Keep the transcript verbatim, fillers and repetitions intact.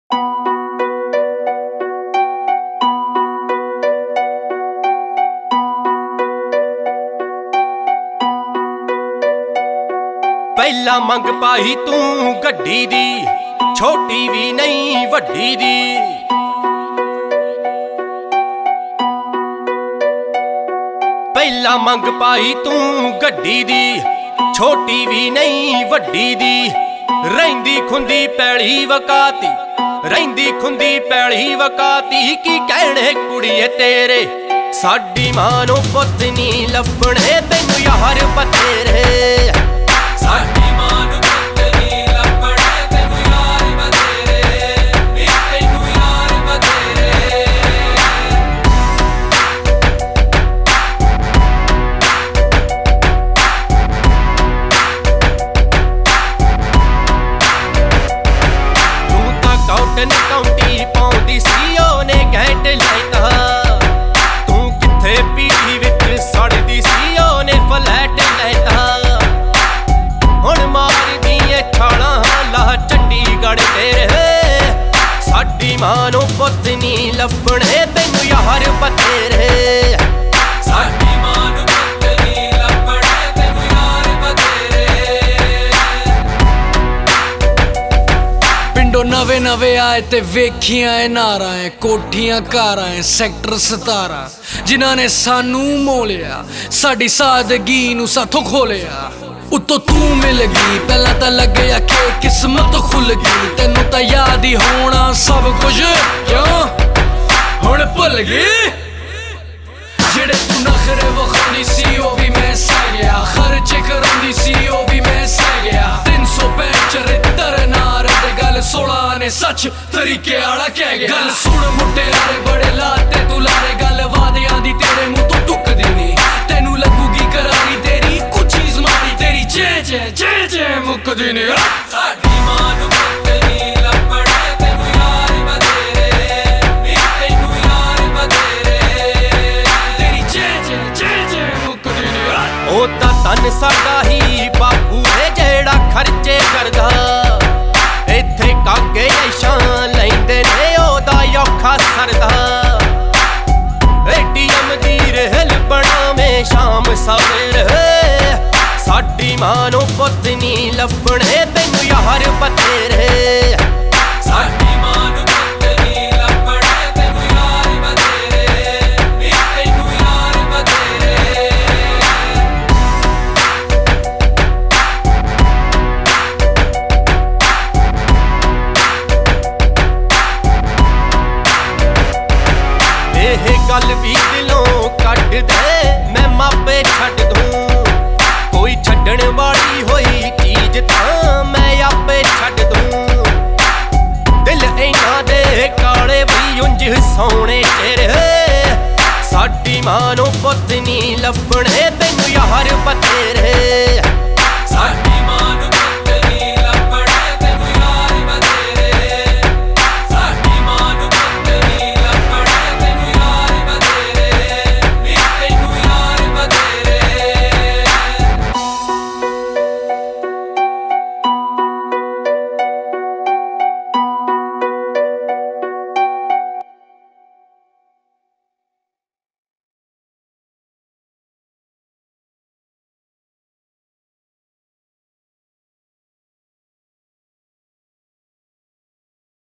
ਪਹਿਲਾਂ ਮੰਗ ਪਾਈ ਤੂੰ ਗੱਡੀ ਦੀ, ਛੋਟੀ ਵੀ ਨਹੀਂ ਵੱਡੀ ਦੀ। ਪਹਿਲਾਂ ਮੰਗ ਪਾਈ ਤੂੰ ਗੱਡੀ ਦੀ, ਛੋਟੀ ਵੀ ਨਹੀਂ ਵੱਡੀ ਦੀ। ਰਹਿੰਦੀ ਖੁੰਦੀ ਪੈਲੀ ਵਕਾਤੀ, ਰਹਿੰਦੀ ਖੁੰਦੀ ਪੈਲੀ ਵਕਾਤੀ। ਕੀ ਕਹਿਣੇ ਕੁੜੀਏ ਤੇਰੇ, ਸਾਡੀ ਮਾਂ ਨੂੰ ਪੁੱਤ ਨੀ ਲੱਭਣੇ ਤੈਨੂੰ ਯਾਰ ਬਥੇਰੇ। ਸਾਡੀ ਮਾਂ ਨੂੰ ਪੁੱਤ ਨੀ ਲੱਭਣੇ ਤੈਨੂੰ ਯਾਰ ਬਥੇਰੇ, ਨੀ ਤੈਨੂੰ ਯਾਰ ਬਥੇਰੇ। ਤੂੰ ਤਾਂ ਕਾਟਨ ਕਾਉਂਟੀ ਪਾਉਂਦੀ ਸੀ, ਉਹਨੇ ਘੈਂਟ ਲੈਤਾ। ਤੂੰ ਕਿੱਥੇ ਪੀੜੀ ਵਿੱਚ ਸੜਦੀ ਸੀ, ਉਹਨੇ ਫਲੈਟ ਲੈਤਾ। ਹੁਣ ਮਾਰਦੀ ਏ ਛਾਲਾਂ ਲਾ ਚੰਡੀਗੜ੍ਹ ਤੇਰੇ। ਸਾਡੀ ਮਾਂ ਨੂੰ ਪੁੱਤ ਨੀ ਲੱਭਣੇ ਤੈਨੂੰ ਯਾਰ ਬਥੇਰੇ। ਸਾਡੀ ਮਾਂ ਨੂੰ ਪੁੱਤ ਨੀ ਲੱਭਣੇ ਤੈਨੂੰ ਯਾਰ ਬਥੇਰੇ। ਪਿੰਡੋਂ ਨਵੇਂ ਨਵੇਂ ਆਏ ਤੇ ਵੇਖੀਆਂ ਏ ਨਾਰਾਂ ਏ, ਕੋਠੀਆਂ ਕਾਰਾਂ ਏ, ਸੈਕਟਰ ਸਤਾਰਾਂ, ਜਿਨ੍ਹਾਂ ਨੇ ਸਾਨੂੰ ਮੋਲਿਆ, ਸਾਡੀ ਸਾਦਗੀ ਨੂੰ ਸਾਥੋਂ ਖੋਲਿਆ। ਉੱਤੋਂ ਤੂੰ ਮਿਲ ਗਈ, ਪਹਿਲਾਂ ਤਾਂ ਲੱਗਿਆ ਕਿ ਕਿਸਮਤ ਖੁੱਲ ਗਈ। ਤੈਨੂੰ ਤਾਂ ਯਾਦ ਹੀ ਹੋਣਾ ਸਭ ਕੁਝ, ਕਿਉਂ ਹੁਣ ਭੁੱਲ ਗਈ। ਜਿਹੜੇ ਤੂੰ ਨਖਰੇ ਵਿਖਾਉਂਦੀ ਸੀ ਉਹ ਵੀ ਮੈਂ ਸਹਿ ਗਿਆ, ਖਰਚ ਕਰਾਉਂਦੀ ਸੀ ਉਹ ਵੀ ਮੈਂ ਸਹਿ ਗਿਆ। ਤਿੰਨ ਸੌ ਪੈਂਹਠ ਚਰਿੱਤਰ ਨਾਰ ਤੇ ਗੱਲ ਸੋਲਾਂ ਨੇ ਸੱਚ ਤਰੀਕੇ ਵਾਲਾ ਕਹਿ ਗਿਆ। ਗੱਲ ਸੁਣ ਮੁਟਿਆਰੇ ਬੜੇ ਲਾਤੇ ਤੂੰ ਲਾਰੇ, ਗੱਲ ਵਾਦਿਆਂ ਦੀ ਤੇਰੇ ਮੂੰਹ ਤੋਂ ਟੁੱਕਦੀ ਨਹੀਂ। ਤੈਨੂੰ ਲੱਗੂਗੀ ਕਰਾਰੀ ਤੇਰੀ ਕੁਛ ਚੀਜ਼ ਮਾਰੀ, ਤੇਰੀ ਜੈ ਜੈ ਜੈ ਜੈ ਮੁੱਕਦੀ ਨਹੀਂ। ਸਾਡੀ ਮਾਂ ਨੂੰ ਪੁੱਤ ਨੀ ਲੱਭਣੇ ਤੈਨੂੰ ਯਾਰ ਬਥੇਰੇ, ਨੀ ਤੈਨੂੰ ਯਾਰ ਬਥੇਰੇ। ਤੇਰੀ ਜੈ ਜੈ ਜੈ ਜੈ ਮੁੱਕਦੀ ਨਹੀਂ। ਉਹ ਤਾਂ ਤਨ ਸਾਡਾ ਹੀ ਬਾਪੂ ਏ ਜਿਹੜਾ ਖਰਚੇ ਕਰਦਾ। ਇੱਥੇ ਕਾਗੇ ਐਸ਼ਾਂ ਲੈਂਦੇ ਨੇ ਉਹਦਾ ਔਖਾ ਸਰਦਾ। ਏਟੀਐਮ ਦੀ ਰਹਿਲ ਬਣਾਵੇਂ ਸ਼ਾਮ ਸਵੇਰੇ। ਸਾਡੀ ਮਾਂ ਨੂੰ ਪੁੱਤ ਨੀ ਲੱਭਣੇ ਤੈਨੂੰ ਯਾਰ ਬਥੇਰੇ। ਸਾਡੀ ਮਾਂ ਨੂੰ ਪੁੱਤ ਨੀ ਲੱਭਣੇ ਤੈਨੂੰ ਯਾਰ ਬਥੇਰੇ, ਨੀ ਤੈਨੂੰ ਯਾਰ ਬਥੇਰੇ। ਇਹ ਗੱਲ ਵੀ ਦਿਲੋਂ ਕੱਢ ਦੇ, ਮੈਂ ਮਾਪੇ ਛੱਡ ਦੂੰ। ਕੋਈ ਛੱਡਣ ਵਾਲੀ ਹੋਈ ਚੀਜ਼ ਤਾਂ ਮੈਂ ਆਪੇ ਛੱਡ ਦੂੰ। ਦਿਲ ਇਹਨਾਂ ਦੇ ਕਾਲੇ ਵੀ ਉਂਝ ਸੋਹਣੇ ਚਿਹਰੇ। ਸਾਡੀ ਮਾਂ ਨੂੰ ਪੁੱਤ ਨੀ ਲੱਭਣੇ ਤੈਨੂੰ ਯਾਰ ਬਥੇਰੇ। ਸਾਡੀ ਮਾਂ ਨੂੰ